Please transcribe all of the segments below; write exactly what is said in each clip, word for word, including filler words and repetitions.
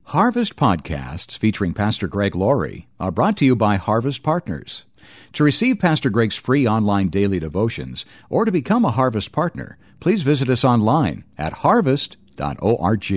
Harvest podcasts featuring Pastor Greg Laurie are brought to you by Harvest Partners. To receive Pastor Greg's free online daily devotions or to become a Harvest partner, please visit us online at harvest dot org.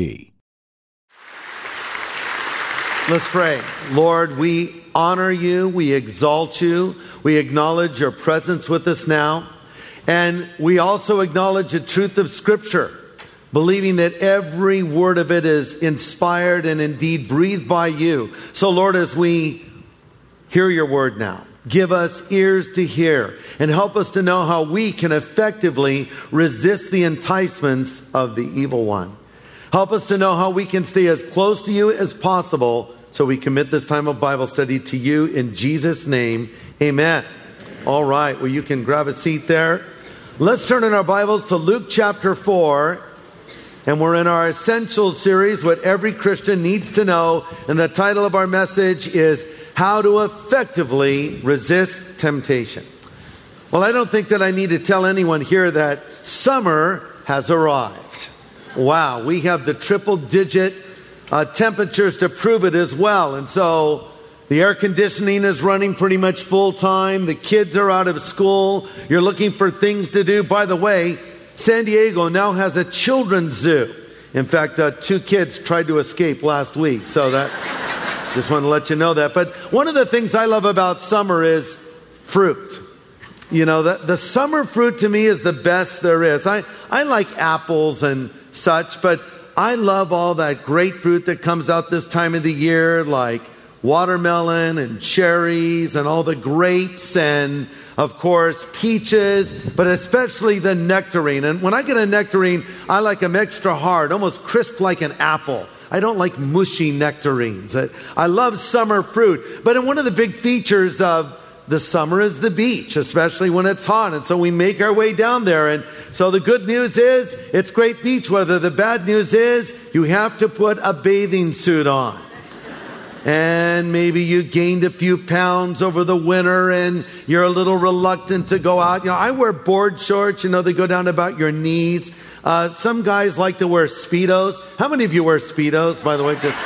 Let's pray. Lord, we honor you, we exalt you, we acknowledge your presence with us now, and we also acknowledge the truth of Scripture, believing that every word of it is inspired and indeed breathed by you. So Lord, as we hear your word now, give us ears to hear and help us to know how we can effectively resist the enticements of the evil one. Help us to know how we can stay as close to you as possible, so we commit this time of Bible study to you in Jesus' name. Amen. All right, well, you can grab a seat there. Let's turn in our Bibles to Luke chapter four. And we're in our Essentials series, what every Christian needs to know. And the title of our message is How to Effectively Resist Temptation. Well, I don't think that I need to tell anyone here that summer has arrived. Wow, we have the triple digit uh, temperatures to prove it as well. And so the air conditioning is running pretty much full time. The kids are out of school. You're looking for things to do. By the way, San Diego now has a children's zoo. In fact, uh, two kids tried to escape last week. So that, just want to let you know that. But one of the things I love about summer is fruit. You know, the, the summer fruit to me is the best there is. I, I like apples and such, but I love all that great fruit that comes out this time of the year, like watermelon and cherries and all the grapes and, of course, peaches, but especially the nectarine. And when I get a nectarine, I like them extra hard, almost crisp like an apple. I don't like mushy nectarines. I, I love summer fruit. But one of the big features of the summer is the beach, especially when it's hot. And so we make our way down there. And so the good news is it's great beach weather. The bad news is you have to put a bathing suit on. And maybe you gained a few pounds over the winter and you're a little reluctant to go out. You know, I wear board shorts, you know, they go down about your knees. Uh, some guys like to wear Speedos. How many of you wear Speedos, by the way? Just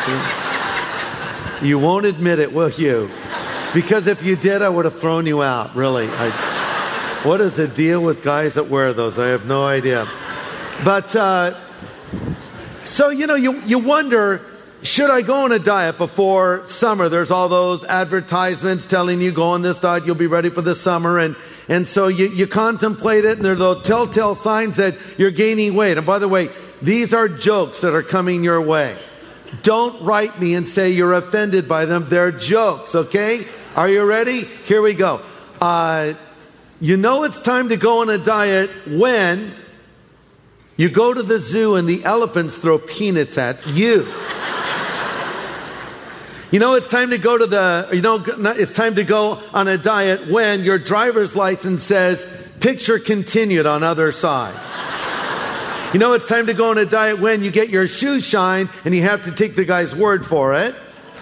you won't admit it, will you? Because if you did, I would have thrown you out, really. I, what is the deal with guys that wear those? I have no idea. But, uh, so, you know, you, you wonder, should I go on a diet before summer? There's all those advertisements telling you go on this diet, you'll be ready for the summer. And, and so you, you contemplate it, and there are those telltale signs that you're gaining weight. And by the way, these are jokes that are coming your way. Don't write me and say you're offended by them. They're jokes, okay? Are you ready? Here we go. Uh, you know it's time to go on a diet when you go to the zoo and the elephants throw peanuts at you. You know it's time to go to the, you know, it's time to go on a diet when your driver's license says picture continued on other side. You know it's time to go on a diet when you get your shoes shined and you have to take the guy's word for it.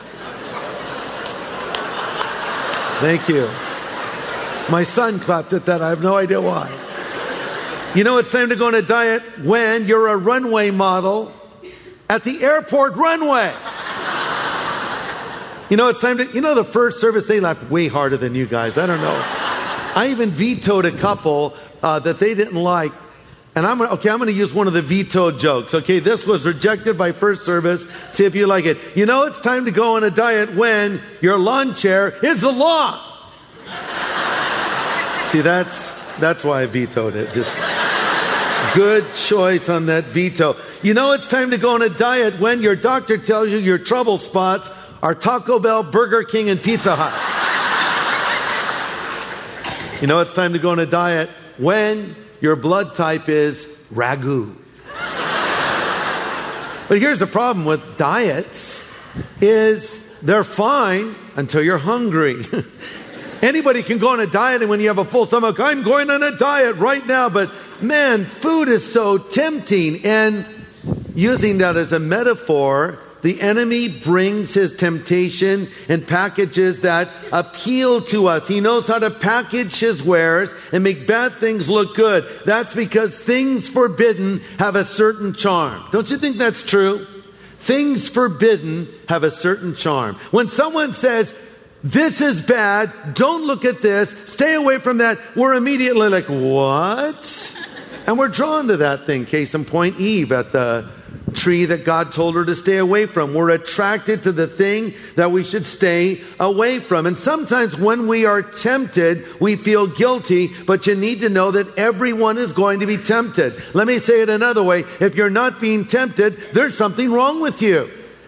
Thank you. My son clapped at that. I have no idea why. You know it's time to go on a diet when you're a runway model at the airport runway. You know, it's time to, you know, the first service, they laughed way harder than you guys. I don't know. I even vetoed a couple uh, that they didn't like. And I'm okay, I'm going to use one of the vetoed jokes. Okay, this was rejected by first service. See if you like it. You know, it's time to go on a diet when your lawn chair is the lawn. See, that's, that's why I vetoed it. Just good choice on that veto. You know, it's time to go on a diet when your doctor tells you your trouble spots are Taco Bell, Burger King, and Pizza Hut. You know it's time to go on a diet when your blood type is ragu. But here's the problem with diets is they're fine until you're hungry. Anybody can go on a diet, and when you have a full stomach, I'm going on a diet right now. But man, food is so tempting. And using that as a metaphor, the enemy brings his temptation in packages that appeal to us. He knows how to package his wares and make bad things look good. That's because things forbidden have a certain charm. Don't you think that's true? things forbidden have a certain charm. When someone says, this is bad, don't look at this, stay away from that, we're immediately like, what? And we're drawn to that thing. Case in point, Eve at the tree that God told her to stay away from. We're attracted to the thing that we should stay away from. And sometimes when we are tempted, we feel guilty, but you need to know that everyone is going to be tempted. Let me say it another way. If you're not being tempted, there's something wrong with you.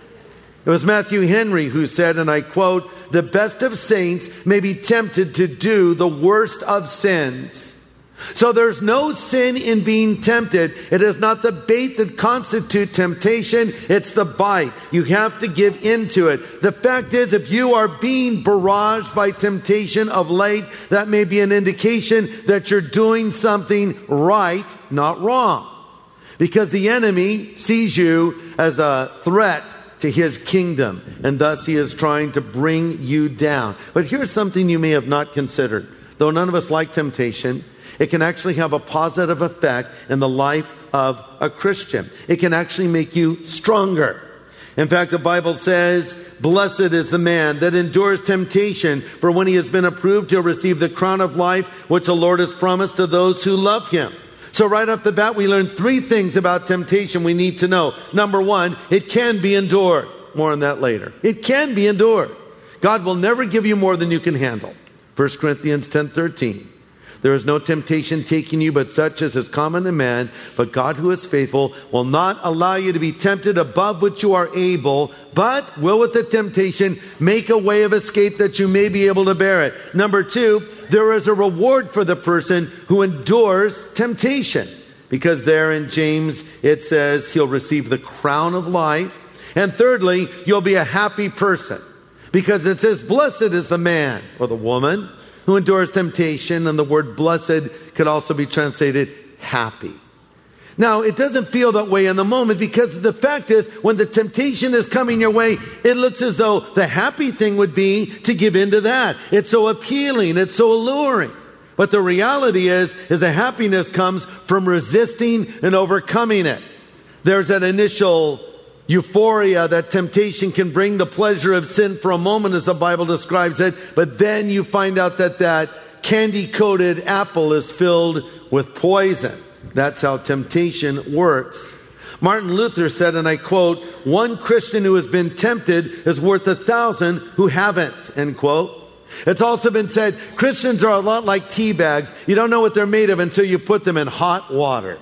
It was Matthew Henry who said, and I quote, "The best of saints may be tempted to do the worst of sins." So there's no sin in being tempted. It is not the bait that constitutes temptation. It's the bite. You have to give into it. The fact is, if you are being barraged by temptation of late, that may be an indication that you're doing something right, not wrong. Because the enemy sees you as a threat to his kingdom, and thus he is trying to bring you down. But here's something you may have not considered. Though none of us like temptation, it can actually have a positive effect in the life of a Christian. It can actually make you stronger. In fact, the Bible says, "Blessed is the man that endures temptation, for when he has been approved, he'll receive the crown of life, which the Lord has promised to those who love him." So right off the bat, we learn three things about temptation we need to know. Number one, it can be endured. More on that later. It can be endured. God will never give you more than you can handle. First Corinthians ten thirteen. "There is no temptation taking you but such as is common to man, but God who is faithful will not allow you to be tempted above which you are able, but will with the temptation make a way of escape that you may be able to bear it." Number two, there is a reward for the person who endures temptation, because there in James it says he'll receive the crown of life. And thirdly, you'll be a happy person, because it says, "Blessed is the man," or the woman, "who endures temptation," and the word blessed could also be translated happy. Now, it doesn't feel that way in the moment, because the fact is, when the temptation is coming your way, it looks as though the happy thing would be to give in to that. It's so appealing, it's so alluring. But the reality is, is the happiness comes from resisting and overcoming it. There's that initial euphoria that temptation can bring, the pleasure of sin for a moment, as the Bible describes it, but then you find out that that candy-coated apple is filled with poison. That's how temptation works. Martin Luther said, and I quote, "One Christian who has been tempted is worth a thousand who haven't," end quote. It's also been said, Christians are a lot like tea bags. You don't know what they're made of until you put them in hot water.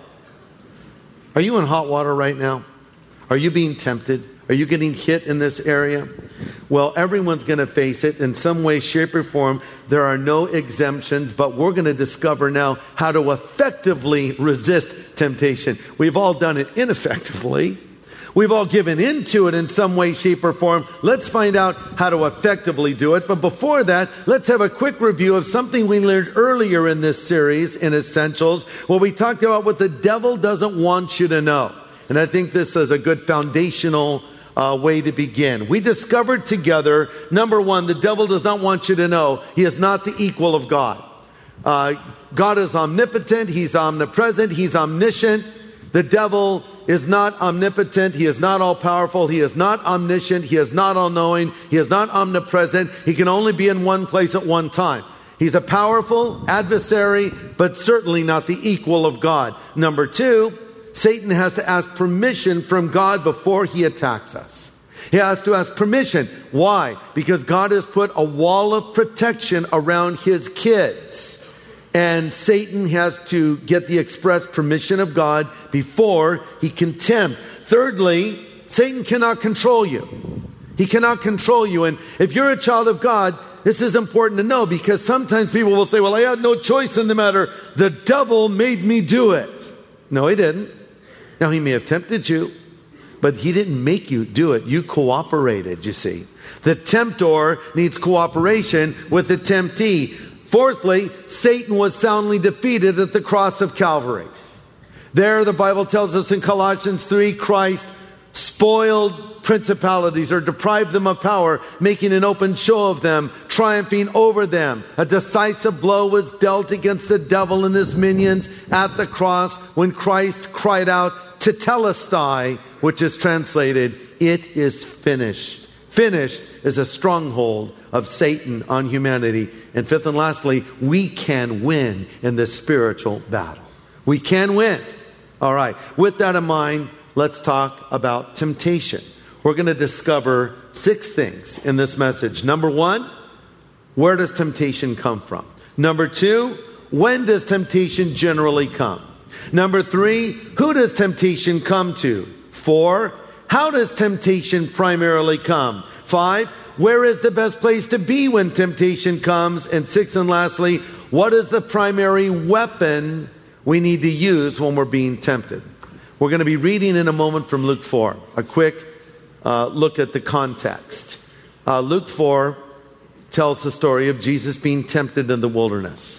Are you in hot water right now? Are you being tempted? Are you getting hit in this area? Well, everyone's going to face it in some way, shape, or form. There are no exemptions, but we're going to discover now how to effectively resist temptation. We've all done it ineffectively. We've all given into it in some way, shape, or form. Let's find out how to effectively do it. But before that, let's have a quick review of something we learned earlier in this series in Essentials, where we talked about what the devil doesn't want you to know. And I think this is a good foundational uh, way to begin. We discovered together, number one, the devil does not want you to know he is not the equal of God. Uh, God is omnipotent. He's omnipresent. He's omniscient. The devil is not omnipotent. He is not all-powerful. He is not omniscient. He is not all-knowing. He is not omnipresent. He can only be in one place at one time. He's a powerful adversary, but certainly not the equal of God. Number two, Satan has to ask permission from God before he attacks us. He has to ask permission. Why? Because God has put a wall of protection around his kids. And Satan has to get the express permission of God before he can tempt. Thirdly, Satan cannot control you. He cannot control you. And if you're a child of God, this is important to know, because sometimes people will say, well, I had no choice in the matter. The devil made me do it. No, he didn't. Now, he may have tempted you, but he didn't make you do it. You cooperated, you see. The tempter needs cooperation with the temptee. Fourthly, Satan was soundly defeated at the cross of Calvary. There, the Bible tells us in Colossians three, Christ spoiled principalities or deprived them of power, making an open show of them, triumphing over them. A decisive blow was dealt against the devil and his minions at the cross when Christ cried out, Tetelestai, which is translated, it is finished. Finished is a stronghold of Satan on humanity. And fifth and lastly, we can win in this spiritual battle. We can win. All right. With that in mind, let's talk about temptation. We're going to discover six things in this message. Number one, where does temptation come from? Number two, when does temptation generally come? Number three, who does temptation come to? Four, how does temptation primarily come? Five, where is the best place to be when temptation comes? And six, and lastly, what is the primary weapon we need to use when we're being tempted? We're going to be reading in a moment from Luke four. A quick uh, look at the context. Uh, Luke four tells the story of Jesus being tempted in the wilderness.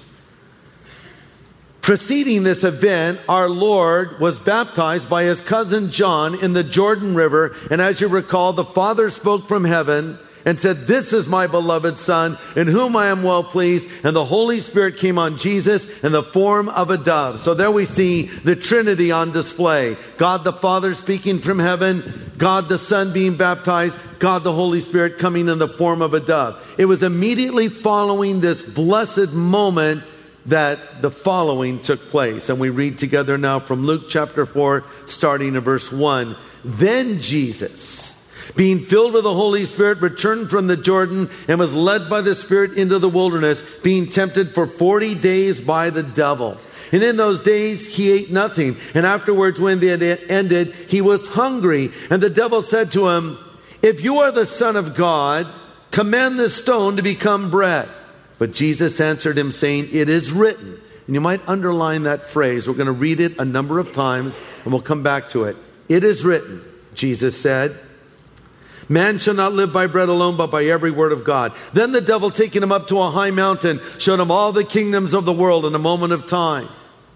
Preceding this event, our Lord was baptized by his cousin John in the Jordan River. And as you recall, the Father spoke from heaven and said, "This is my beloved Son, in whom I am well pleased." And the Holy Spirit came on Jesus in the form of a dove. So there we see the Trinity on display. God the Father speaking from heaven, God the Son being baptized, God the Holy Spirit coming in the form of a dove. It was immediately following this blessed moment that the following took place. And we read together now from Luke chapter four, starting in verse one. Then Jesus, being filled with the Holy Spirit, returned from the Jordan and was led by the Spirit into the wilderness, being tempted for forty days by the devil. And in those days he ate nothing. And afterwards, when they had ended, he was hungry. And the devil said to him, "If you are the Son of God, command this stone to become bread." But Jesus answered him, saying, "It is written." And you might underline that phrase. We're going to read it a number of times, and we'll come back to it. "It is written," Jesus said, "man shall not live by bread alone, but by every word of God." Then the devil, taking him up to a high mountain, showed him all the kingdoms of the world in a moment of time.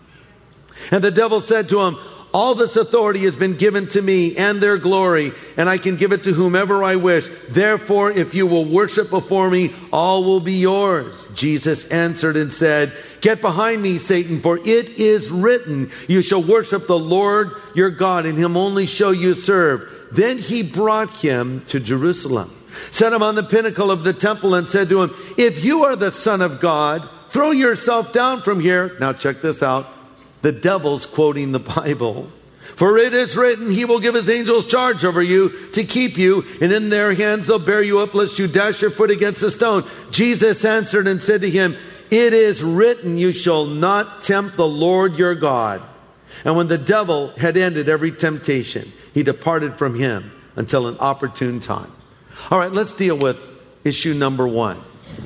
And the devil said to him, "All this authority has been given to me, and their glory, and I can give it to whomever I wish. Therefore, if you will worship before me, all will be yours." Jesus answered and said, "Get behind me, Satan, for it is written, you shall worship the Lord your God, and him only shall you serve." Then he brought him to Jerusalem, set him on the pinnacle of the temple, and said to him, "If you are the Son of God, throw yourself down from here." Now check this out. The devil's quoting the Bible. "For it is written, he will give his angels charge over you to keep you, and in their hands they'll bear you up, lest you dash your foot against a stone." Jesus answered and said to him, "It is written, you shall not tempt the Lord your God." And when the devil had ended every temptation, he departed from him until an opportune time. All right, let's deal with issue number one.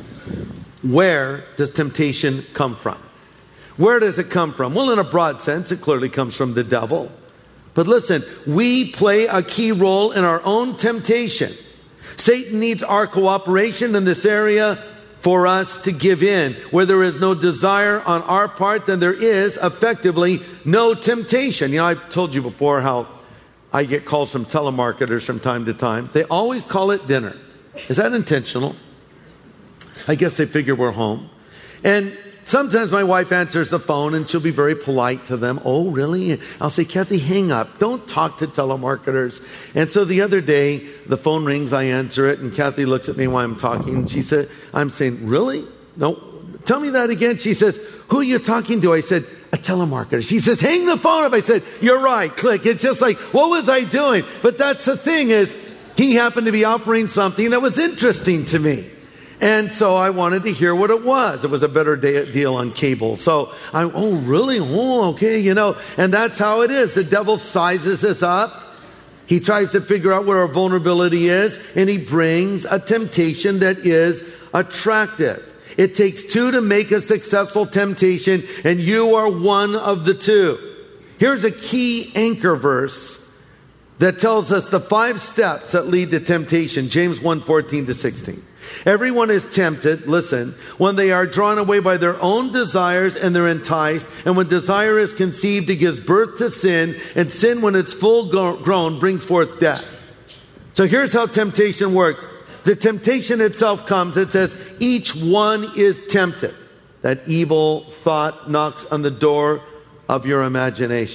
Where does temptation come from? Where does it come from? Well, in a broad sense, it clearly comes from the devil. But listen, we play a key role in our own temptation. Satan needs our cooperation in this area for us to give in. Where there is no desire on our part, then there is effectively no temptation. You know, I've told you before how I get calls from telemarketers from time to time. They always call it dinner. Is that intentional? I guess they figure we're home. And sometimes my wife answers the phone and she'll be very polite to them. "Oh, really?" I'll say, "Kathy, hang up. Don't talk to telemarketers." And so the other day, the phone rings, I answer it, and Kathy looks at me while I'm talking. And she said, I'm saying, "Really? No, tell me that again." She says, "Who are you talking to?" I said, "A telemarketer." She says, "Hang the phone up." I said, "You're right." Click. It's just like, what was I doing? But that's the thing is, he happened to be offering something that was interesting to me. And so I wanted to hear what it was. It was a better day, deal on cable. So I'm, "Oh, really? Oh, okay, you know." And that's how it is. The devil sizes us up. He tries to figure out what our vulnerability is, and he brings a temptation that is attractive. It takes two to make a successful temptation, and you are one of the two. Here's a key anchor verse that tells us the five steps that lead to temptation. James one, fourteen to sixteen. "Everyone is tempted," listen, "when they are drawn away by their own desires and they're enticed. And when desire is conceived, it gives birth to sin. And sin, when it's full grown, brings forth death." So here's how temptation works. The temptation itself comes. It says, each one is tempted. That evil thought knocks on the door of your imagination.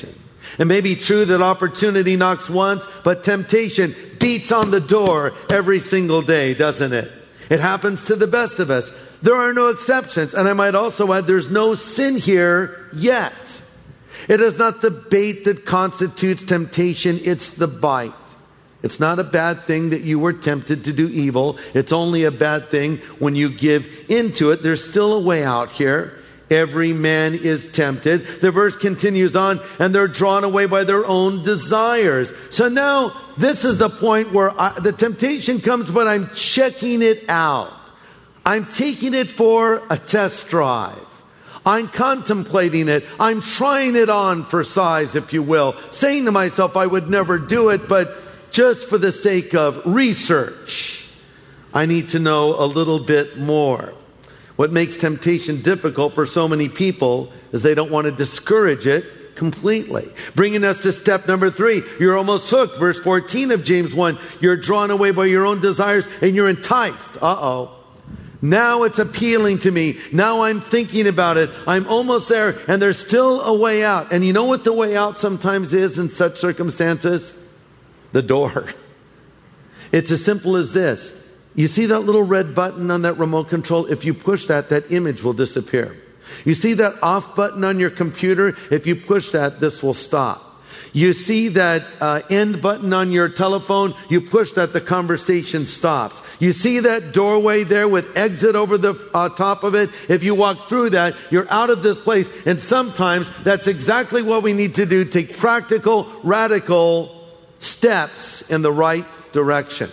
It may be true that opportunity knocks once, but temptation beats on the door every single day, doesn't it? It happens to the best of us. There are no exceptions. And I might also add, there's no sin here yet. It is not the bait that constitutes temptation, it's the bite. It's not a bad thing that you were tempted to do evil. It's only a bad thing when you give into it. There's still a way out here. Every man is tempted. The verse continues on, and they're drawn away by their own desires. So now, this is the point where I, the temptation comes, but I'm checking it out. I'm taking it for a test drive. I'm contemplating it. I'm trying it on for size, if you will. Saying to myself, I would never do it, but just for the sake of research, I need to know a little bit more. What makes temptation difficult for so many people is they don't want to discourage it completely. Bringing us to step number three. You're almost hooked. Verse fourteen of James one. You're drawn away by your own desires and you're enticed. Uh-oh. Now it's appealing to me. Now I'm thinking about it. I'm almost there and there's still a way out. And you know what the way out sometimes is in such circumstances? The door. It's as simple as this. You see that little red button on that remote control? If you push that, that image will disappear. You see that off button on your computer? If you push that, this will stop. You see that uh, end button on your telephone? You push that, the conversation stops. You see that doorway there with exit over the uh, top of it? If you walk through that, you're out of this place. And sometimes that's exactly what we need to do. Take practical, radical steps in the right direction.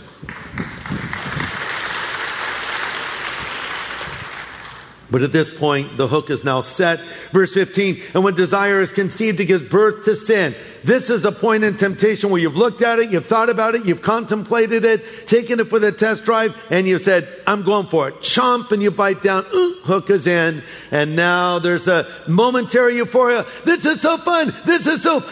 But at this point, the hook is now set. Verse fifteen, and when desire is conceived, it gives birth to sin. This is the point in temptation where you've looked at it, you've thought about it, you've contemplated it, taken it for the test drive, and you've said, I'm going for it. Chomp, and you bite down, ooh, hook is in. And now there's a momentary euphoria. This is so fun. This is so,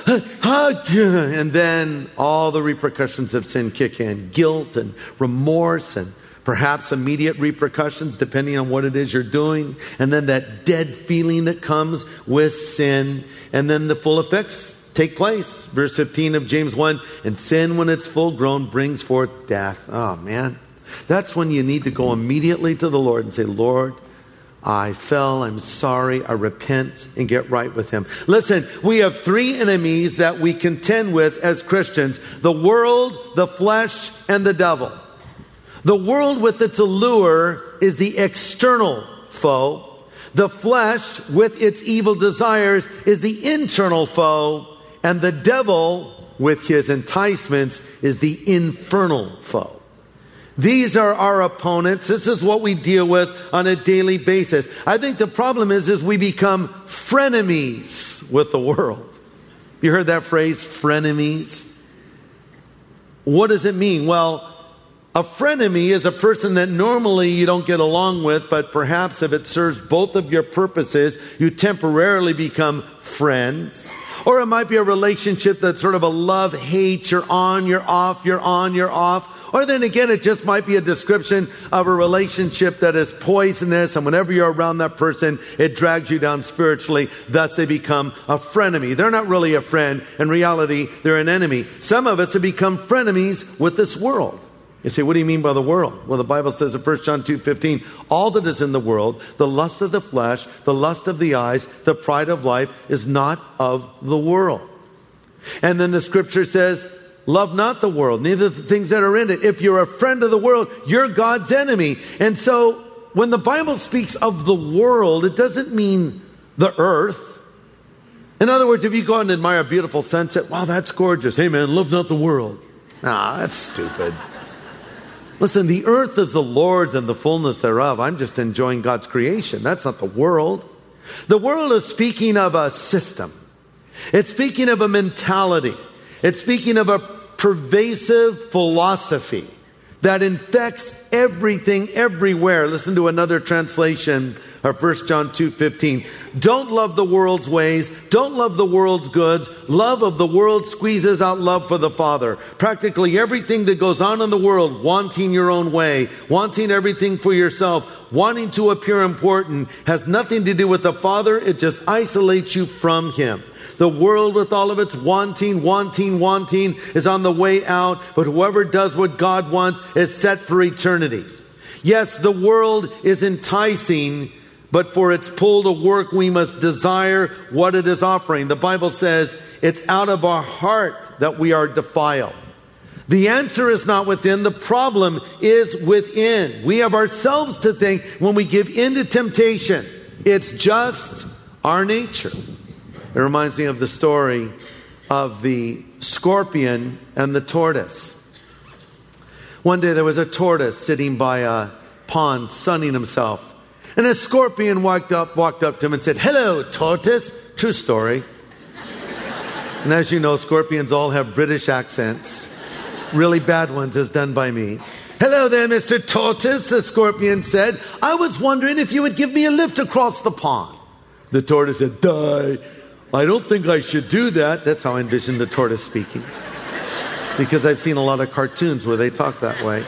and then all the repercussions of sin kick in. Guilt and remorse and perhaps immediate repercussions depending on what it is you're doing. And then that dead feeling that comes with sin. And then the full effects take place. Verse fifteen of James one, and sin when it's full grown brings forth death. Oh man, that's when you need to go immediately to the Lord and say, Lord, I fell, I'm sorry, I repent, and get right with Him. Listen, we have three enemies that we contend with as Christians: the world, the flesh, and the devil. The world with its allure is the external foe. The flesh with its evil desires is the internal foe. And the devil with his enticements is the infernal foe. These are our opponents. This is what we deal with on a daily basis. I think the problem is, is we become frenemies with the world. You heard that phrase, frenemies? What does it mean? Well, a frenemy is a person that normally you don't get along with, but perhaps if it serves both of your purposes, you temporarily become friends. Or it might be a relationship that's sort of a love-hate. You're on, you're off, you're on, you're off. Or then again, it just might be a description of a relationship that is poisonous, and whenever you're around that person, it drags you down spiritually. Thus, they become a frenemy. They're not really a friend. In reality, they're an enemy. Some of us have become frenemies with this world. You say, what do you mean by the world? Well, the Bible says in First John two fifteen, all that is in the world, the lust of the flesh, the lust of the eyes, the pride of life, is not of the world. And then the scripture says, love not the world, neither the things that are in it. If you're a friend of the world, you're God's enemy. And so when the Bible speaks of the world, it doesn't mean the earth. In other words, if you go out and admire a beautiful sunset, wow, that's gorgeous. Hey man, love not the world. Nah, that's stupid. Listen, the earth is the Lord's and the fullness thereof. I'm just enjoying God's creation. That's not the world. The world is speaking of a system. It's speaking of a mentality. It's speaking of a pervasive philosophy that infects everything everywhere. Listen to another translation of First John two fifteen. Don't love the world's ways. Don't love the world's goods. Love of the world squeezes out love for the Father. Practically everything that goes on in the world, wanting your own way, wanting everything for yourself, wanting to appear important, has nothing to do with the Father. It just isolates you from Him. The world with all of its wanting, wanting, wanting is on the way out, but whoever does what God wants is set for eternity. Yes, the world is enticing, but for its pull to work, we must desire what it is offering. The Bible says it's out of our heart that we are defiled. The answer is not within. The problem is within. We have ourselves to thank when we give in to temptation. It's just our nature. It reminds me of the story of the scorpion and the tortoise. One day there was a tortoise sitting by a pond sunning himself. And a scorpion walked up, walked up to him and said, "Hello, tortoise." True story. And as you know, scorpions all have British accents. Really bad ones, as done by me. "Hello there, Mister Tortoise," the scorpion said. "I was wondering if you would give me a lift across the pond." The tortoise said, "Die. I don't think I should do that." That's how I envision the tortoise speaking. Because I've seen a lot of cartoons where they talk that way.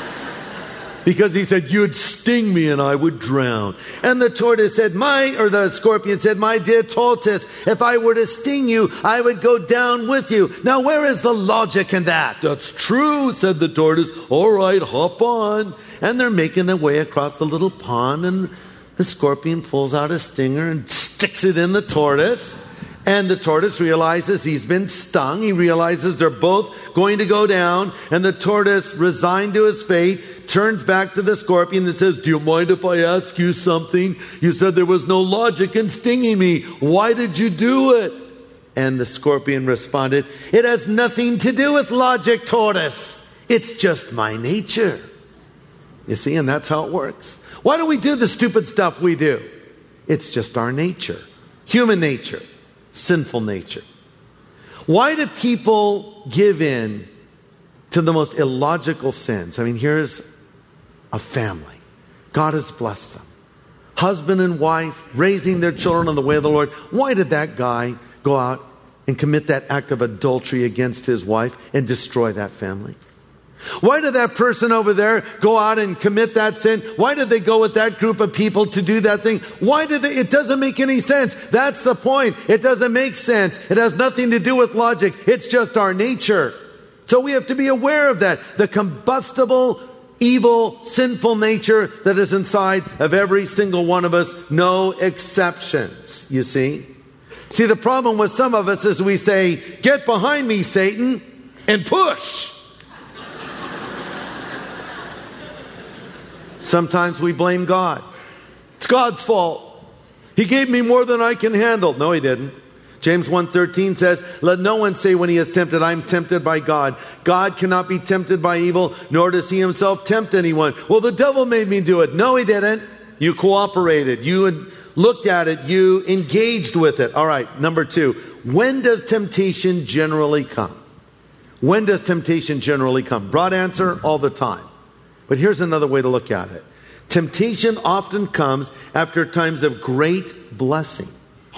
Because he said, "You'd sting me and I would drown." And the tortoise said, "My," or the scorpion said, "My dear tortoise, if I were to sting you, I would go down with you. Now, where is the logic in that?" "That's true," said the tortoise. "All right, hop on." And they're making their way across the little pond, and the scorpion pulls out a stinger and sticks it in the tortoise. And the tortoise realizes he's been stung. He realizes they're both going to go down. And the tortoise, resigned to his fate, turns back to the scorpion and says, "Do you mind if I ask you something? You said there was no logic in stinging me. Why did you do it?" And the scorpion responded, "It has nothing to do with logic, tortoise. It's just my nature." You see, and that's how it works. Why do we do the stupid stuff we do? It's just our nature. Human nature. Sinful nature. Why do people give in to the most illogical sins? I mean, here's a family. God has blessed them. Husband and wife raising their children on the way of the Lord. Why did that guy go out and commit that act of adultery against his wife and destroy that family? Why did that person over there go out and commit that sin? Why did they go with that group of people to do that thing? Why did they? It doesn't make any sense. That's the point. It doesn't make sense. It has nothing to do with logic. It's just our nature. So we have to be aware of that. The combustible, evil, sinful nature that is inside of every single one of us. No exceptions, you see. See, the problem with some of us is we say, "Get behind me, Satan," and push. Sometimes we blame God. It's God's fault. He gave me more than I can handle. No, he didn't. James one thirteen says, "Let no one say when he is tempted, I'm tempted by God. God cannot be tempted by evil, nor does he himself tempt anyone." Well, the devil made me do it. No, he didn't. You cooperated. You looked at it. You engaged with it. All right, number two. When does temptation generally come? When does temptation generally come? Broad answer, all the time. But here's another way to look at it. Temptation often comes after times of great blessing.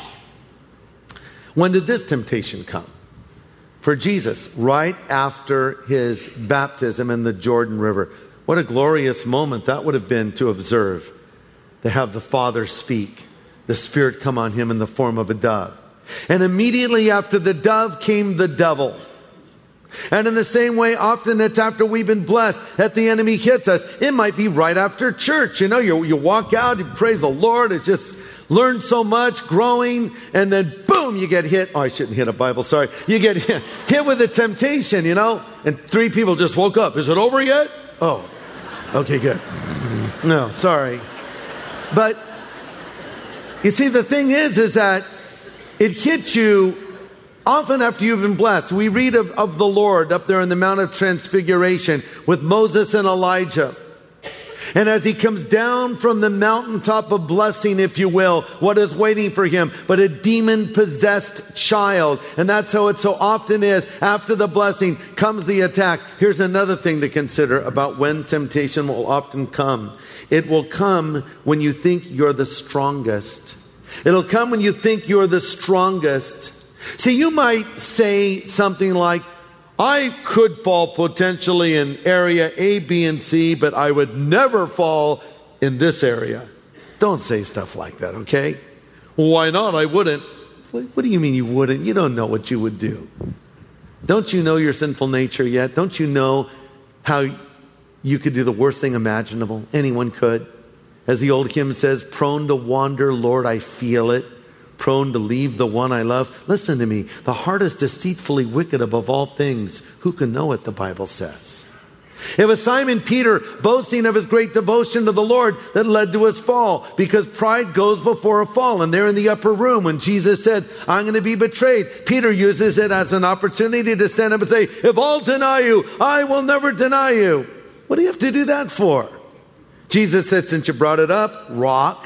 When did this temptation come? For Jesus, right after his baptism in the Jordan River. What a glorious moment that would have been to observe. To have the Father speak, the Spirit come on him in the form of a dove. And immediately after the dove came the devil. And in the same way, often it's after we've been blessed that the enemy hits us. It might be right after church. You know, you, you walk out, you praise the Lord. It's just learned so much, growing, and then boom, you get hit. Oh, I shouldn't hit a Bible, sorry. You get hit, hit with a temptation, you know, and three people just woke up. Is it over yet? Oh, okay, good. No, sorry. But you see, the thing is, is that it hits you often after you've been blessed. We read of, of the Lord up there in the Mount of Transfiguration with Moses and Elijah. And as he comes down from the mountaintop of blessing, if you will, what is waiting for him but a demon-possessed child? And that's how it so often is. After the blessing comes the attack. Here's another thing to consider about when temptation will often come. It will come when you think you're the strongest. It'll come when you think you're the strongest. See, you might say something like, "I could fall potentially in area A, B, and C, but I would never fall in this area." Don't say stuff like that, okay? Why not? I wouldn't. What do you mean you wouldn't? You don't know what you would do. Don't you know your sinful nature yet? Don't you know how you could do the worst thing imaginable? Anyone could. As the old hymn says, prone to wander, Lord, I feel it. Prone to leave the one I love. Listen to me. The heart is deceitfully wicked above all things. Who can know it, the Bible says. It was Simon Peter boasting of his great devotion to the Lord that led to his fall, because pride goes before a fall. And there in the upper room, when Jesus said, I'm going to be betrayed, Peter uses it as an opportunity to stand up and say, if all deny you, I will never deny you. What do you have to do that for? Jesus said, since you brought it up, rock.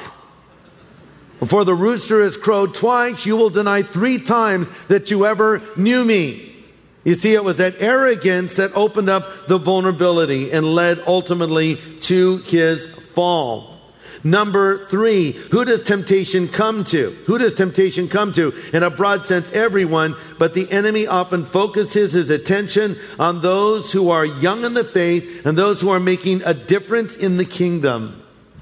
Before the rooster has crowed twice, you will deny three times that you ever knew me. You see, it was that arrogance that opened up the vulnerability and led ultimately to his fall. Number three, who does temptation come to? Who does temptation come to? In a broad sense, everyone, but the enemy often focuses his attention on those who are young in the faith and those who are making a difference in the kingdom.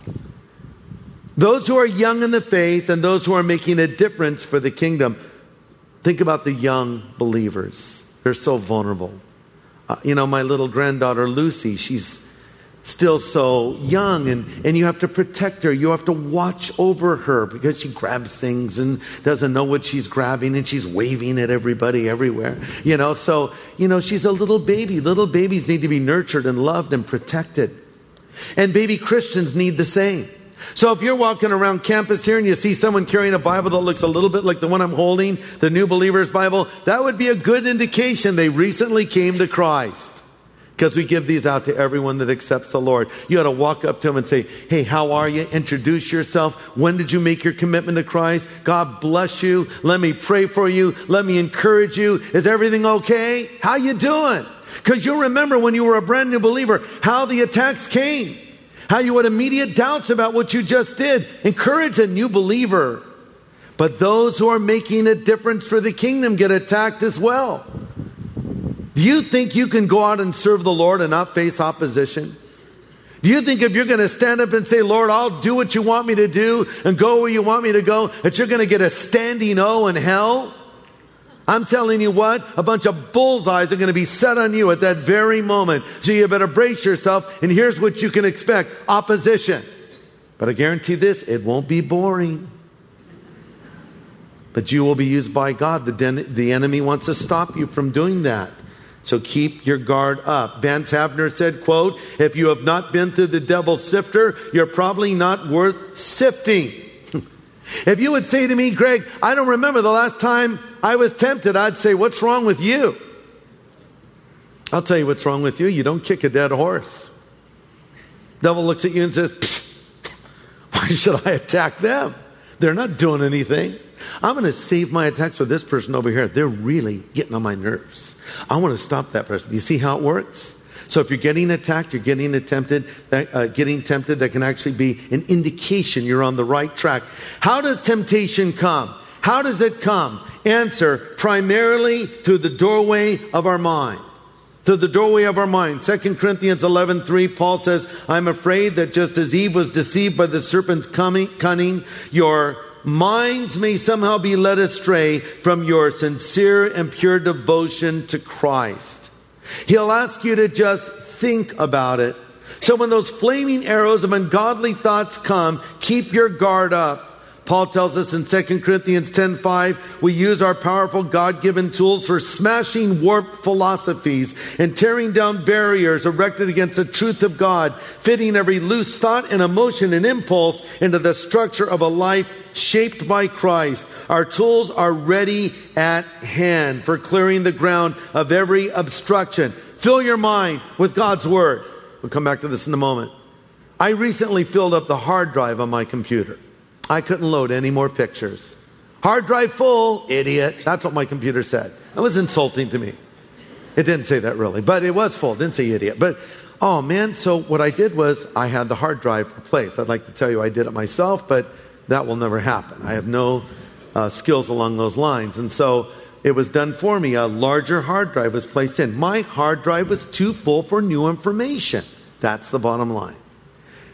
Those who are young in the faith and those who are making a difference for the kingdom. Think about the young believers. They're so vulnerable. Uh, you know, my little granddaughter, Lucy, she's still so young, and, and you have to protect her. You have to watch over her because she grabs things and doesn't know what she's grabbing, and she's waving at everybody everywhere. You know, so, you know, she's a little baby. Little babies need to be nurtured and loved and protected. And baby Christians need the same. So if you're walking around campus here and you see someone carrying a Bible that looks a little bit like the one I'm holding, the New Believer's Bible, that would be a good indication they recently came to Christ. Because we give these out to everyone that accepts the Lord. You ought to walk up to them and say, hey, how are you? Introduce yourself. When did you make your commitment to Christ? God bless you. Let me pray for you. Let me encourage you. Is everything okay? How you doing? Because you'll remember when you were a brand new believer, how the attacks came. How you had immediate doubts about what you just did. Encourage a new believer. But those who are making a difference for the kingdom get attacked as well. Do you think you can go out and serve the Lord and not face opposition? Do you think if you're going to stand up and say, Lord, I'll do what you want me to do and go where you want me to go, that you're going to get a standing O in hell? I'm telling you what, a bunch of bullseyes are going to be set on you at that very moment. So you better brace yourself, and here's what you can expect. Opposition. But I guarantee this, it won't be boring. But you will be used by God. The, den- the enemy wants to stop you from doing that. So keep your guard up. Vance Havner said, quote, if you have not been through the devil's sifter, you're probably not worth sifting. If you would say to me, Greg, I don't remember the last time I was tempted, I'd say, what's wrong with you? I'll tell you what's wrong with you. You don't kick a dead horse. Devil looks at you and says, why should I attack them? They're not doing anything. I'm going to save my attacks for this person over here. They're really getting on my nerves. I want to stop that person. Do you see how it works? So if you're getting attacked, you're getting attempted, uh, getting tempted, that can actually be an indication you're on the right track. How does temptation come? How does it come? Answer, primarily through the doorway of our mind. Through the doorway of our mind. Second Corinthians eleven three, Paul says, I'm afraid that just as Eve was deceived by the serpent's cunning, your minds may somehow be led astray from your sincere and pure devotion to Christ. He'll ask you to just think about it. So when those flaming arrows of ungodly thoughts come, keep your guard up. Paul tells us in Second Corinthians ten five, we use our powerful God-given tools for smashing warped philosophies and tearing down barriers erected against the truth of God, fitting every loose thought and emotion and impulse into the structure of a life shaped by Christ. Our tools are ready at hand for clearing the ground of every obstruction. Fill your mind with God's Word. We'll come back to this in a moment. I recently filled up the hard drive on my computer. I couldn't load any more pictures. Hard drive full, idiot. That's what my computer said. That was insulting to me. It didn't say that really, but it was full. It didn't say idiot. But, oh man, so what I did was I had the hard drive replaced. I'd like to tell you I did it myself, but that will never happen. I have no uh, skills along those lines. And so it was done for me. A larger hard drive was placed in. My hard drive was too full for new information. That's the bottom line.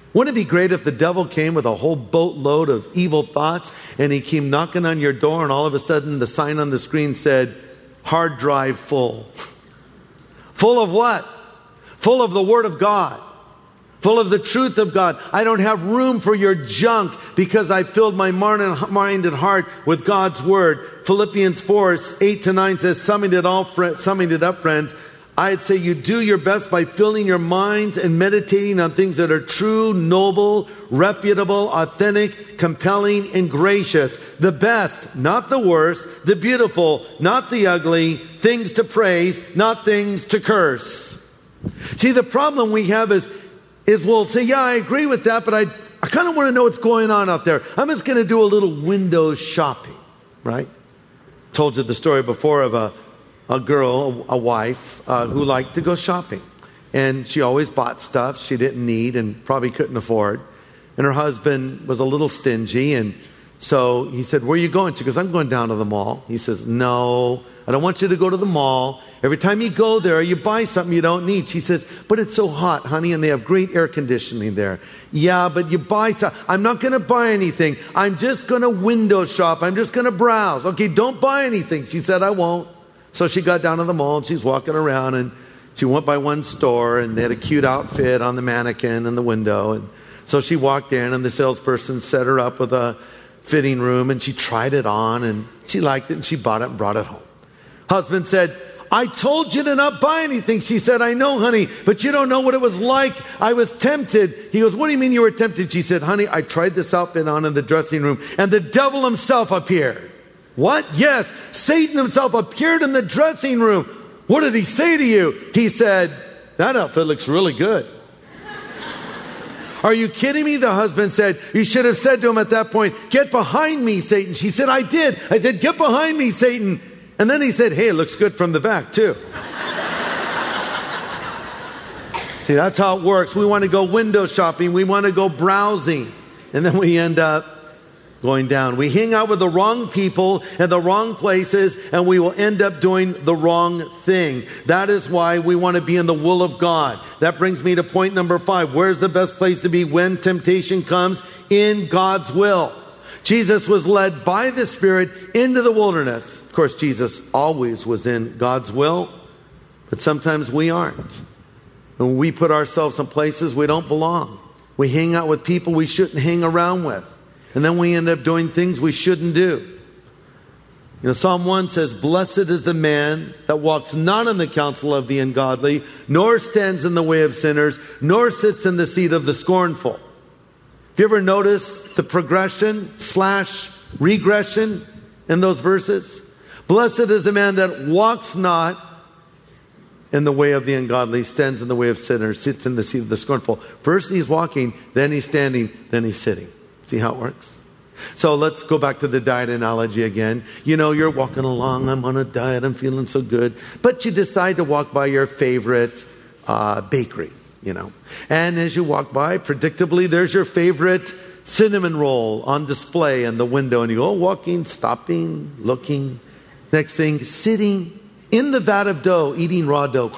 Wouldn't it be great if the devil came with a whole boatload of evil thoughts and he came knocking on your door and all of a sudden the sign on the screen said, hard drive full. Full of what? Full of the Word of God. Full of the truth of God. I don't have room for your junk because I filled my mind and heart with God's Word. Philippians four, eight to nine says, summing it, all, summing it up, friends, I'd say you do your best by filling your minds and meditating on things that are true, noble, reputable, authentic, compelling, and gracious. The best, not the worst. The beautiful, not the ugly. Things to praise, not things to curse. See, the problem we have is, is we'll say, yeah, I agree with that, but I, I kind of want to know what's going on out there. I'm just going to do a little window shopping, right? Told you the story before of a a girl, a wife, uh, who liked to go shopping. And she always bought stuff she didn't need and probably couldn't afford. And her husband was a little stingy. And so he said, where are you going? She goes, I'm going down to the mall. He says, no, I don't want you to go to the mall. Every time you go there, you buy something you don't need. She says, but it's so hot, honey, and they have great air conditioning there. Yeah, but you buy something. I'm not going to buy anything. I'm just going to window shop. I'm just going to browse. Okay, don't buy anything. She said, I won't. So she got down to the mall and she's walking around and she went by one store and they had a cute outfit on the mannequin in the window. And so she walked in and the salesperson set her up with a fitting room and she tried it on and she liked it and she bought it and brought it home. Husband said, I told you to not buy anything. She said, I know, honey, but you don't know what it was like. I was tempted. He goes, what do you mean you were tempted? She said, honey, I tried this outfit on in the dressing room and the devil himself appeared. What? Yes, Satan himself appeared in the dressing room. What did he say to you? He said, that outfit looks really good. Are you kidding me? The husband said, you should have said to him at that point, get behind me, Satan. She said, I did. I said, get behind me, Satan. And then he said, hey, it looks good from the back too. See, that's how it works. We want to go window shopping. We want to go browsing. And then we end up going down. We hang out with the wrong people in the wrong places, and we will end up doing the wrong thing. That is why we want to be in the will of God. That brings me to point number five. Where's the best place to be when temptation comes? In God's will. Jesus was led by the Spirit into the wilderness. Of course, Jesus always was in God's will, but sometimes we aren't. When we put ourselves in places we don't belong, we hang out with people we shouldn't hang around with. And then we end up doing things we shouldn't do. You know, Psalm one says, blessed is the man that walks not in the counsel of the ungodly, nor stands in the way of sinners, nor sits in the seat of the scornful. Have you ever noticed the progression slash regression in those verses? Blessed is the man that walks not in the way of the ungodly, stands in the way of sinners, sits in the seat of the scornful. First he's walking, then he's standing, then he's sitting. See how it works? So let's go back to the diet analogy again. You know, you're walking along, I'm on a diet, I'm feeling so good. But you decide to walk by your favorite uh, bakery, you know. And as you walk by, predictably, there's your favorite cinnamon roll on display in the window. And you go walking, stopping, looking. Next thing, sitting in the vat of dough, eating raw dough.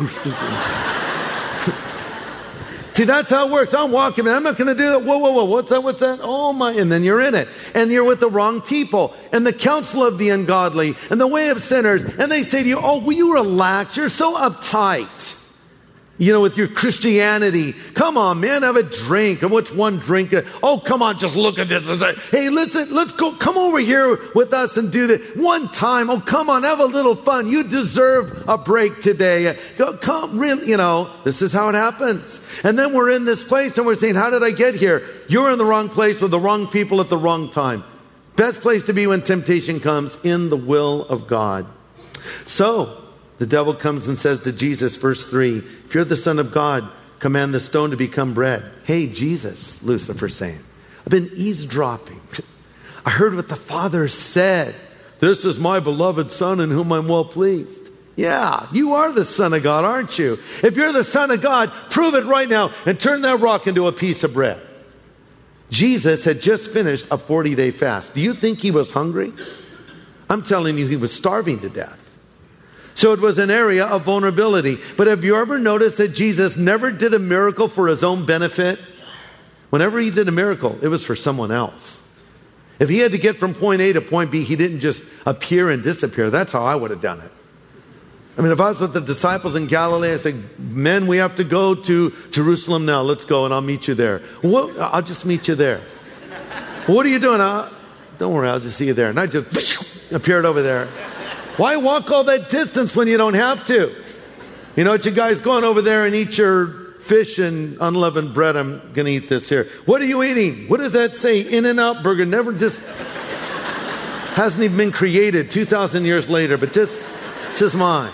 See, that's how it works. I'm walking, man. I'm not going to do that. Whoa, whoa, whoa. What's that? What's that? Oh, my. And then you're in it. And you're with the wrong people. And the counsel of the ungodly. And the way of sinners. And they say to you, oh, will you relax? You're so uptight. You know, with your Christianity. Come on, man. Have a drink. And what's one drink? Oh, come on. Just look at this. Hey, listen. Let's go. Come over here with us and do this. One time. Oh, come on. Have a little fun. You deserve a break today. Go, come, really, you know, this is how it happens. And then we're in this place and we're saying, how did I get here? You're in the wrong place with the wrong people at the wrong time. Best place to be when temptation comes, in the will of God. So, the devil comes and says to Jesus, verse three, if you're the Son of God, command the stone to become bread. Hey, Jesus, Lucifer's saying, I've been eavesdropping. I heard what the Father said. This is my beloved Son in whom I'm well pleased. Yeah, you are the Son of God, aren't you? If you're the Son of God, prove it right now and turn that rock into a piece of bread. Jesus had just finished a forty-day fast. Do you think he was hungry? I'm telling you, he was starving to death. So it was an area of vulnerability. But have you ever noticed that Jesus never did a miracle for his own benefit? Whenever he did a miracle, it was for someone else. If he had to get from point A to point B, he didn't just appear and disappear. That's how I would have done it. I mean, if I was with the disciples in Galilee, I said, men, we have to go to Jerusalem now. Let's go and I'll meet you there. What? I'll just meet you there. What are you doing? I'll, don't worry, I'll just see you there. And I just appeared over there. Why walk all that distance when you don't have to? You know what, you guys going over there and eat your fish and unleavened bread. I'm going to eat this here. What are you eating? What does that say? In-N-Out Burger. Never just, hasn't even been created two thousand years later, but just, this is mine.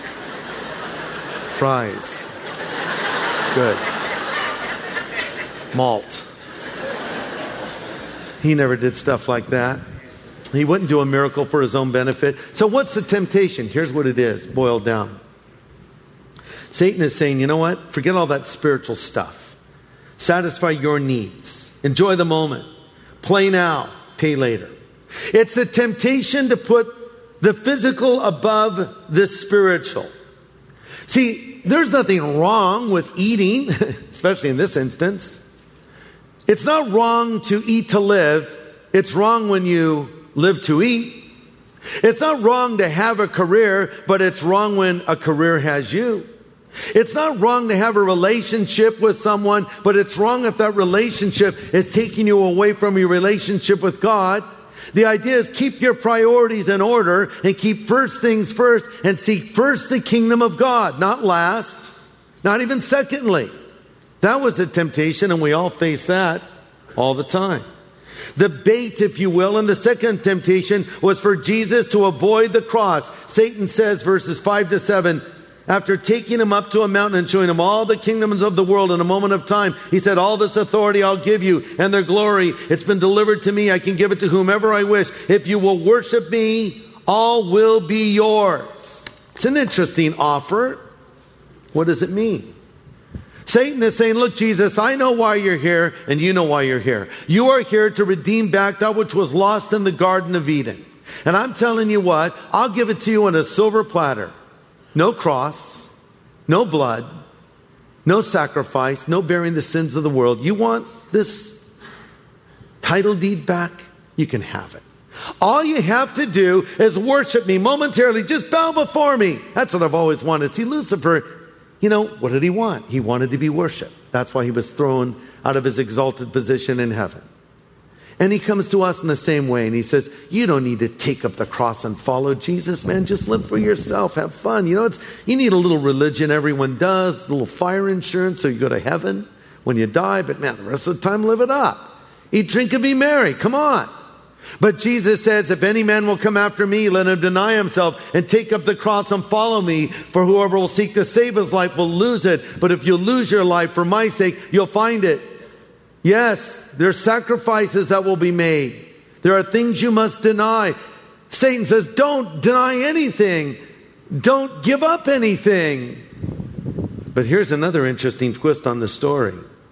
Fries. Good. Malt. He never did stuff like that. He wouldn't do a miracle for his own benefit. So what's the temptation? Here's what it is, boiled down. Satan is saying, you know what? Forget all that spiritual stuff. Satisfy your needs. Enjoy the moment. Play now, pay later. It's a temptation to put the physical above the spiritual. See, there's nothing wrong with eating, especially in this instance. It's not wrong to eat to live. It's wrong when you live to eat. It's not wrong to have a career, but it's wrong when a career has you. It's not wrong to have a relationship with someone, but it's wrong if that relationship is taking you away from your relationship with God. The idea is keep your priorities in order and keep first things first and seek first the kingdom of God, not last, not even secondly. That was the temptation, and we all face that all the time. The bait, if you will, and the second temptation was for Jesus to avoid the cross. Satan says, verses five to seven, after taking him up to a mountain and showing him all the kingdoms of the world in a moment of time, he said, all this authority I'll give you and their glory. It's been delivered to me. I can give it to whomever I wish. If you will worship me, all will be yours. It's an interesting offer. What does it mean? Satan is saying, look, Jesus, I know why you're here, and you know why you're here. You are here to redeem back that which was lost in the Garden of Eden. And I'm telling you what, I'll give it to you on a silver platter. No cross, no blood, no sacrifice, no bearing the sins of the world. You want this title deed back? You can have it. All you have to do is worship me momentarily. Just bow before me. That's what I've always wanted. See, Lucifer, you know, what did he want? He wanted to be worshipped. That's why he was thrown out of his exalted position in heaven. And he comes to us in the same way, and he says, you don't need to take up the cross and follow Jesus, man. Just live for yourself. Have fun. You know, it's you need a little religion. Everyone does. A little fire insurance so you go to heaven when you die. But man, the rest of the time, live it up. Eat, drink, and be merry. Come on. But Jesus says, if any man will come after me, let him deny himself and take up the cross and follow me. For whoever will seek to save his life will lose it. But if you lose your life for my sake, you'll find it. Yes, there are sacrifices that will be made. There are things you must deny. Satan says, don't deny anything. Don't give up anything. But here's another interesting twist on the story.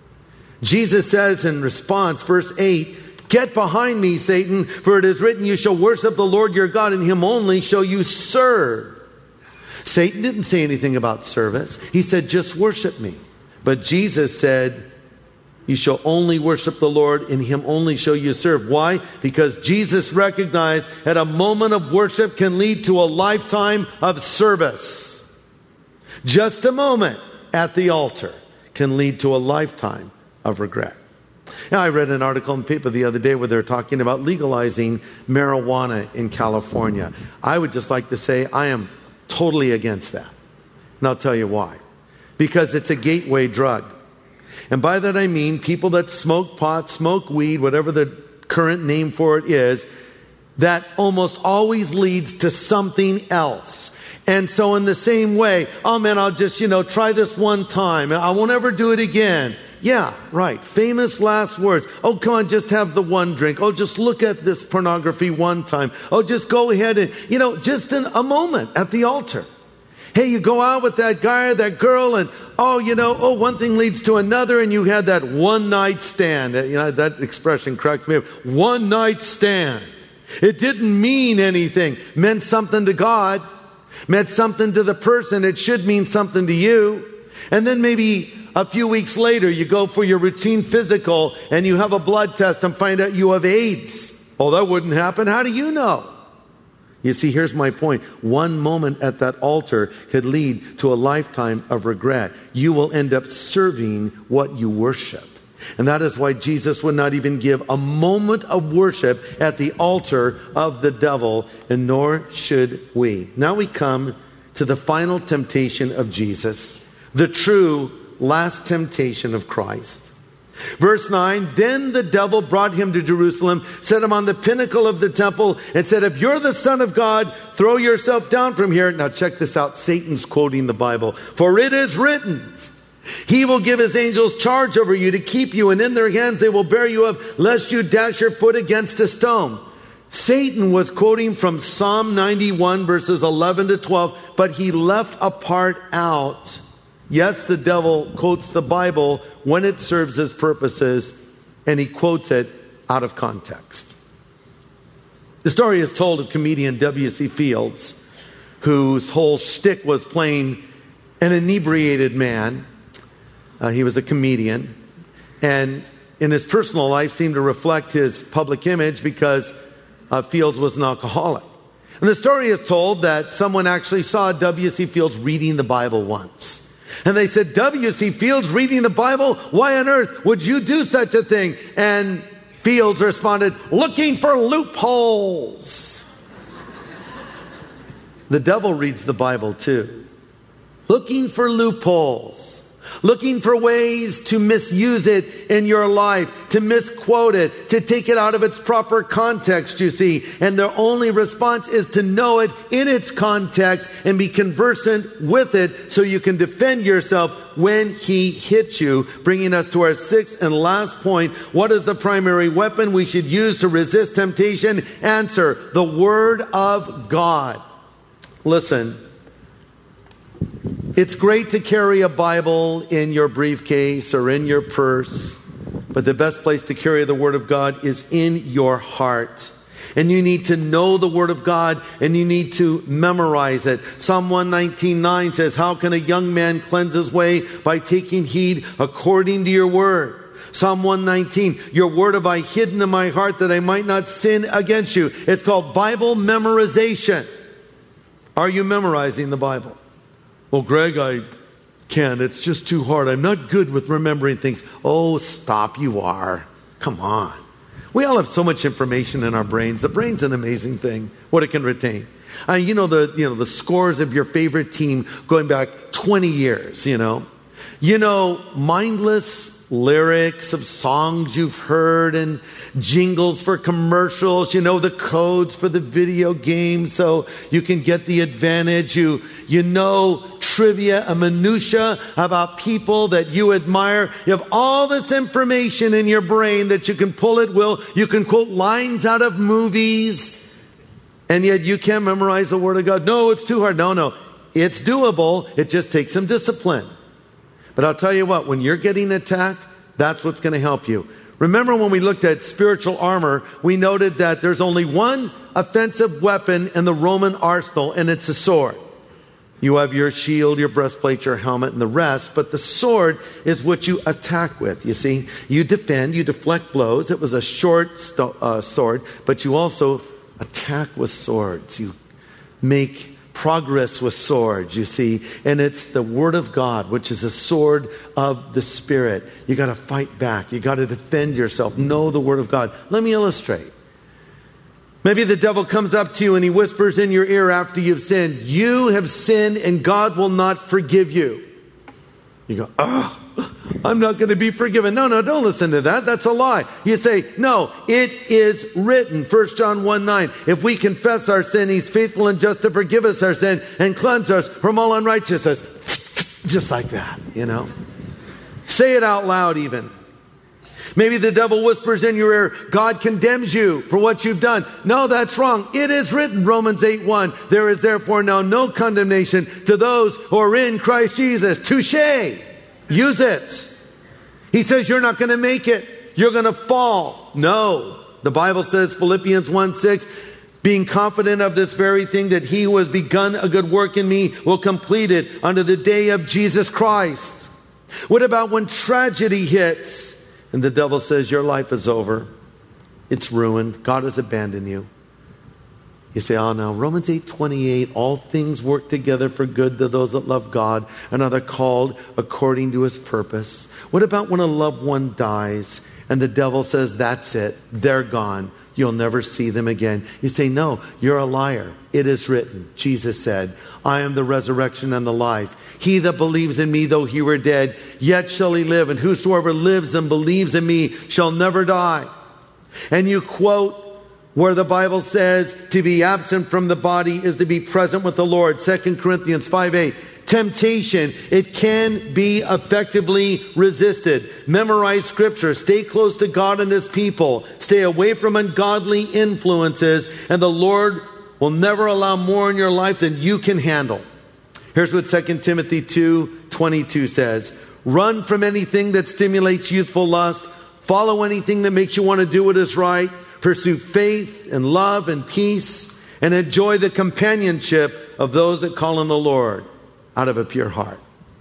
Jesus says in response, verse eight, get behind me, Satan, for it is written, you shall worship the Lord your God, and him only shall you serve. Satan didn't say anything about service. He said, just worship me. But Jesus said, you shall only worship the Lord, and him only shall you serve. Why? Because Jesus recognized that a moment of worship can lead to a lifetime of service. Just a moment at the altar can lead to a lifetime of regret. Now, I read an article in the paper the other day where they're talking about legalizing marijuana in California. I would just like to say I am totally against that. And I'll tell you why. Because it's a gateway drug. And by that I mean people that smoke pot, smoke weed, whatever the current name for it is, that almost always leads to something else. And so in the same way, oh man, I'll just, you know, try this one time. I won't ever do it again. Yeah, right. Famous last words. Oh, come on, just have the one drink. Oh, just look at this pornography one time. Oh, just go ahead and, you know, just in a moment at the altar. Hey, you go out with that guy or that girl and, oh, you know, oh, one thing leads to another and you had that one night stand. You know, that expression cracks me up. One night stand. It didn't mean anything. Meant something to God. Meant something to the person. It should mean something to you. And then maybe A few weeks later, you go for your routine physical and you have a blood test and find out you have AIDS. Oh, that wouldn't happen. How do you know? You see, here's my point. One moment at that altar could lead to a lifetime of regret. You will end up serving what you worship. And that is why Jesus would not even give a moment of worship at the altar of the devil, and nor should we. Now we come to the final temptation of Jesus, the true last temptation of Christ. Verse nine, then the devil brought him to Jerusalem, set him on the pinnacle of the temple, and said, if you're the Son of God, throw yourself down from here. Now check this out. Satan's quoting the Bible. For it is written, he will give his angels charge over you to keep you, and in their hands they will bear you up, lest you dash your foot against a stone. Satan was quoting from Psalm ninety-one, verses eleven to twelve, but he left a part out. Yes, the devil quotes the Bible when it serves his purposes, and he quotes it out of context. The story is told of comedian W C Fields, whose whole shtick was playing an inebriated man. Uh, he was a comedian, and in his personal life seemed to reflect his public image because uh, Fields was an alcoholic. And the story is told that someone actually saw W C Fields reading the Bible once. And they said, W C Fields reading the Bible? Why on earth would you do such a thing? And Fields responded, looking for loopholes. The devil reads the Bible too. Looking for loopholes. Looking for ways to misuse it in your life, to misquote it, to take it out of its proper context, you see. And their only response is to know it in its context and be conversant with it so you can defend yourself when he hits you. Bringing us to our sixth and last point. What is the primary weapon we should use to resist temptation? Answer, the Word of God. Listen. It's great to carry a Bible in your briefcase or in your purse, but the best place to carry the Word of God is in your heart. And you need to know the Word of God, and you need to memorize it. Psalm one nineteen nine says, how can a young man cleanse his way? By taking heed according to your word. Psalm one nineteen, your word have I hidden in my heart that I might not sin against you. It's called Bible memorization. Are you memorizing the Bible? Well, Greg, I can't. It's just too hard. I'm not good with remembering things. Oh, stop. You are. Come on. We all have so much information in our brains. The brain's an amazing thing, what it can retain. I mean, you know the you know the scores of your favorite team going back twenty years, you know. You know, mindless lyrics of songs you've heard and jingles for commercials. You know the codes for the video game so you can get the advantage. You, you know trivia and minutia about people that you admire. You have all this information in your brain that you can pull at will. You can quote lines out of movies, and yet you can't memorize the Word of God. No, it's too hard. No, no. It's doable. It just takes some discipline. But I'll tell you what, when you're getting attacked, that's what's going to help you. Remember when we looked at spiritual armor, we noted that there's only one offensive weapon in the Roman arsenal, and it's a sword. You have your shield, your breastplate, your helmet, and the rest, but the sword is what you attack with, you see. You defend, you deflect blows. It was a short sto- uh, sword, but you also attack with swords. You make progress with swords, you see. And it's the Word of God, which is a sword of the Spirit. You got to fight back. You got to defend yourself. Know the Word of God. Let me illustrate. Maybe the devil comes up to you and he whispers in your ear after you've sinned, you have sinned and God will not forgive you. You go, oh, I'm not going to be forgiven. No, no, don't listen to that. That's a lie. You say, no, it is written. First John one nine. If we confess our sin, he's faithful and just to forgive us our sin and cleanse us from all unrighteousness. Just like that, you know. Say it out loud even. Maybe the devil whispers in your ear, God condemns you for what you've done. No, that's wrong. It is written, Romans eight one. There is therefore now no condemnation to those who are in Christ Jesus. Touché. Use it. He says you're not going to make it. You're going to fall. No. The Bible says, Philippians one six, being confident of this very thing, that he who has begun a good work in me will complete it unto the day of Jesus Christ. What about when tragedy hits and the devil says your life is over? It's ruined. God has abandoned you. You say, oh no, Romans eight twenty-eight, all things work together for good to those that love God and are called according to his purpose. What about when a loved one dies and the devil says, that's it, they're gone, you'll never see them again? You say, no, you're a liar. It is written, Jesus said, I am the resurrection and the life. He that believes in me, though he were dead, yet shall he live. And whosoever lives and believes in me shall never die. And you quote where the Bible says to be absent from the body is to be present with the Lord. Second Corinthians five eight. Temptation, it can be effectively resisted. Memorize scripture. Stay close to God and his people. Stay away from ungodly influences. And the Lord will never allow more in your life than you can handle. Here's what Second Timothy two twenty-two says. Run from anything that stimulates youthful lust. Follow anything that makes you want to do what is right. Pursue faith and love and peace, and enjoy the companionship of those that call on the Lord out of a pure heart.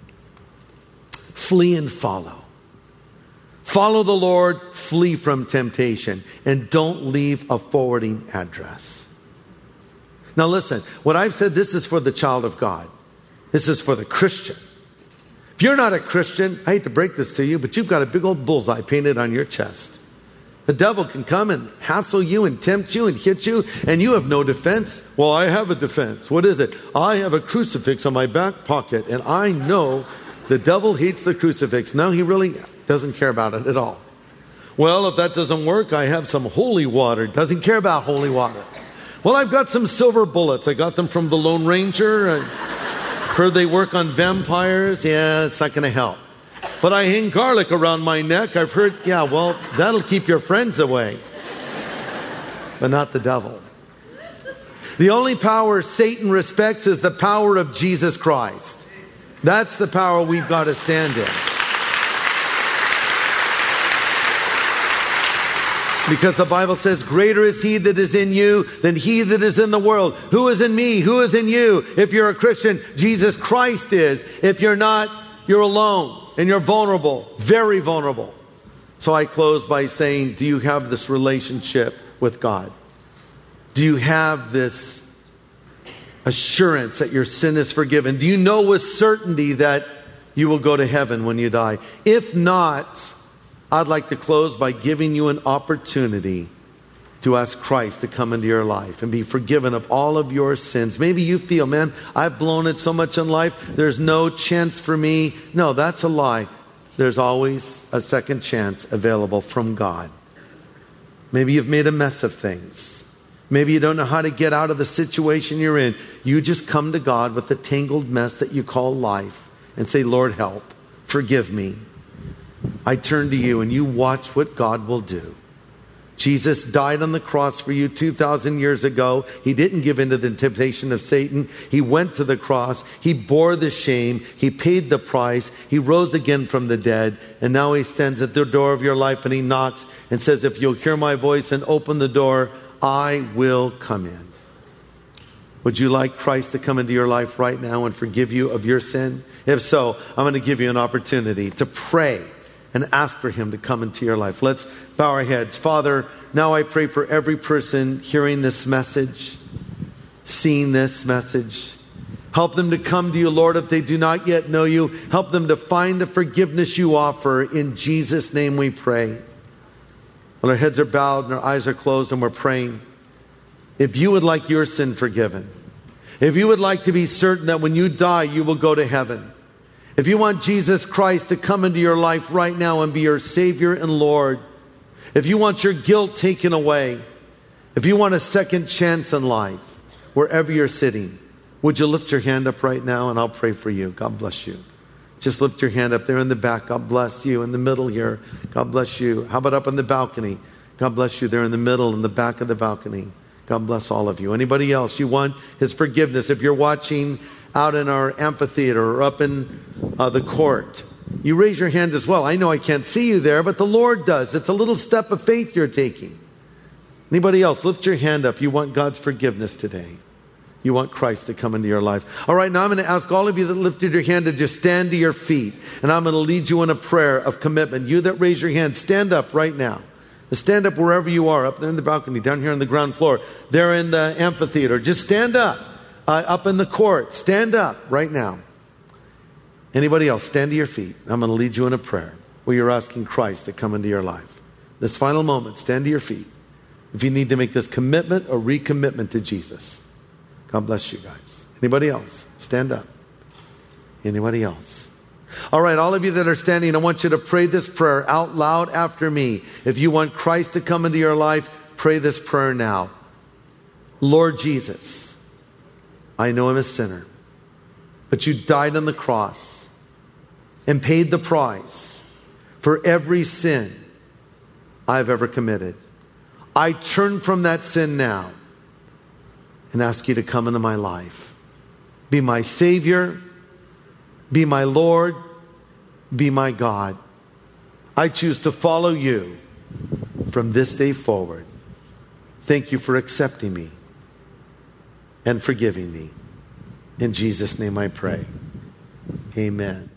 Flee and follow. Follow the Lord, flee from temptation, and don't leave a forwarding address. Now listen, what I've said, this is for the child of God. This is for the Christian. If you're not a Christian, I hate to break this to you, but you've got a big old bullseye painted on your chest. The devil can come and hassle you and tempt you and hit you, and you have no defense. Well, I have a defense. What is it? I have a crucifix on my back pocket, and I know the devil hates the crucifix. No, he really doesn't care about it at all. Well, if that doesn't work, I have some holy water. Doesn't care about holy water. Well, I've got some silver bullets. I got them from the Lone Ranger. And heard they work on vampires. Yeah, it's not going to help. But I hang garlic around my neck. I've heard, yeah, well, that'll keep your friends away. But not the devil. The only power Satan respects is the power of Jesus Christ. That's the power we've got to stand in. Because the Bible says, greater is he that is in you than he that is in the world. Who is in me? Who is in you? If you're a Christian, Jesus Christ is. If you're not, you're alone. And you're vulnerable, very vulnerable. So I close by saying, do you have this relationship with God? Do you have this assurance that your sin is forgiven? Do you know with certainty that you will go to heaven when you die? If not, I'd like to close by giving you an opportunity to ask Christ to come into your life and be forgiven of all of your sins. Maybe you feel, man, I've blown it so much in life, there's no chance for me. No, that's a lie. There's always a second chance available from God. Maybe you've made a mess of things. Maybe you don't know how to get out of the situation you're in. You just come to God with the tangled mess that you call life and say, Lord, help, forgive me. I turn to you and you watch what God will do. Jesus died on the cross for you two thousand years ago. He didn't give in to the temptation of Satan. He went to the cross. He bore the shame. He paid the price. He rose again from the dead. And now he stands at the door of your life and he knocks and says, if you'll hear my voice and open the door, I will come in. Would you like Christ to come into your life right now and forgive you of your sin? If so, I'm going to give you an opportunity to pray and ask for him to come into your life. Let's bow our heads. Father, now I pray for every person hearing this message, seeing this message. Help them to come to you, Lord, if they do not yet know you. Help them to find the forgiveness you offer. In Jesus' name we pray. While our heads are bowed and our eyes are closed and we're praying, if you would like your sin forgiven, if you would like to be certain that when you die, you will go to heaven, if you want Jesus Christ to come into your life right now and be your Savior and Lord, if you want your guilt taken away, if you want a second chance in life, wherever you're sitting, would you lift your hand up right now and I'll pray for you. God bless you. Just lift your hand up there in the back. God bless you. In the middle here. God bless you. How about up on the balcony? God bless you there in the middle, in the back of the balcony. God bless all of you. Anybody else? You want his forgiveness. If you're watching out in our amphitheater or up in uh, the court, you raise your hand as well. I know I can't see you there, but the Lord does. It's a little step of faith you're taking. Anybody else? Lift your hand up. You want God's forgiveness today. You want Christ to come into your life. All right, now I'm going to ask all of you that lifted your hand to just stand to your feet. And I'm going to lead you in a prayer of commitment. You that raise your hand, stand up right now. Stand up wherever you are, up there in the balcony, down here on the ground floor, there in the amphitheater. Just stand up, uh, up in the court. Stand up right now. Anybody else, stand to your feet. I'm going to lead you in a prayer where you're asking Christ to come into your life. This final moment, stand to your feet. If you need to make this commitment or recommitment to Jesus. God bless you guys. Anybody else? Stand up. Anybody else? All right, all of you that are standing, I want you to pray this prayer out loud after me. If you want Christ to come into your life, pray this prayer now. Lord Jesus, I know I'm a sinner, but you died on the cross and paid the price for every sin I've ever committed. I turn from that sin now and ask you to come into my life. Be my Savior. Be my Lord. Be my God. I choose to follow you from this day forward. Thank you for accepting me and forgiving me. In Jesus' name I pray. Amen.